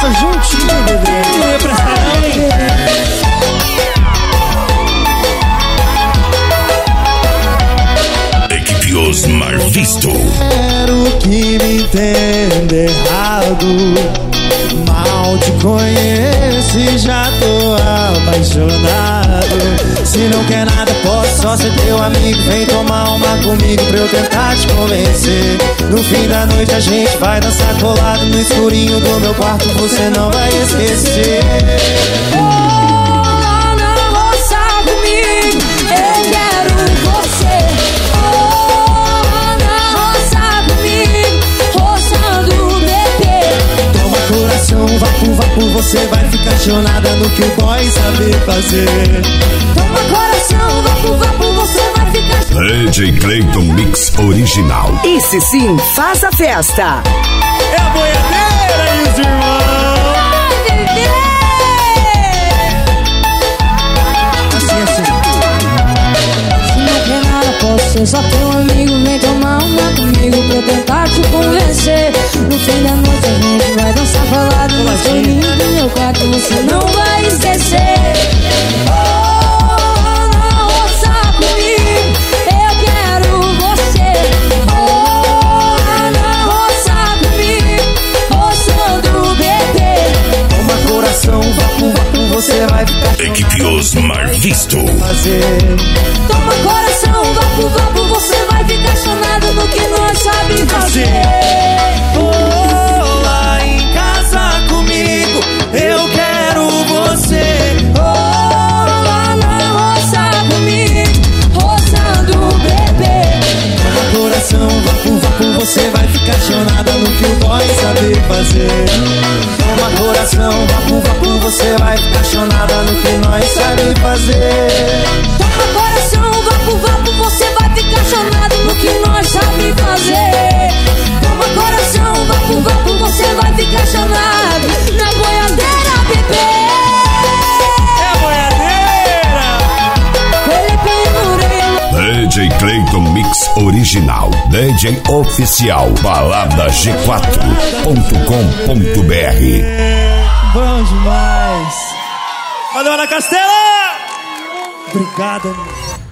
Passa juntinho, bebê. Não ia prestar não, hein? Equipe Osmar Visto. Quero que me entenda errado. Mal te conheço e já tô apaixonado. Se não quer nada, posso só ser teu amigo. Vem tomar uma comigo pra eu tentar te convencer. No fim da noite a gente vai dançar colado no escurinho do meu quarto, você não vai esquecer. Oh, não roça comigo, eu quero você. Oh, não roça comigo, roçando o bebê. Toma coração, vapo, vapo, você vai ficar chonada no que o boy sabe fazer. Toma coração, vapo, vapo, você vai ficar. DJ Clayton Mix Original. Esse sim faz a festa. É a boiadeira e os irmãos. Assim, assim. Se não quer nada, posso ser só teu amigo. Vem tomar uma comigo pra eu tentar te convencer. No fim da noite a gente vai dançar falado no escurinho do meu quarto, você não vai esquecer. Oh, não roça comigo, eu quero você. Oh, não roça comigo, roçando o bebê. Toma coração, vapo, vapo, você vai ficar Equipe Osmar Visto. fazer. Toma coração, vapo, vapo, você vai ficar chonado no que nós sabe fazer. Oh, lá em casa comigo, eu quero você. Oh, lá na roça comigo, roçando o bebê. Toma coração, vapo, vapo, você vai ficar chonada no que o boy sabe fazer. Toma coração, vapo, vapo, você vai ficar chonada no que nós sabe fazer. Toma coração, vapo, vapo, você vai ficar chonado no que nós sabe fazer. Toma coração, vapo, vapo, você vai ficar chonado na boiadeira, bebê. É a boiadeira. Ele pendurei. DJ Clayton Mix Original. DJ Oficial. Balada G4.com.br. Bom demais. Valeu, Ana Castela! Obrigado, amigo.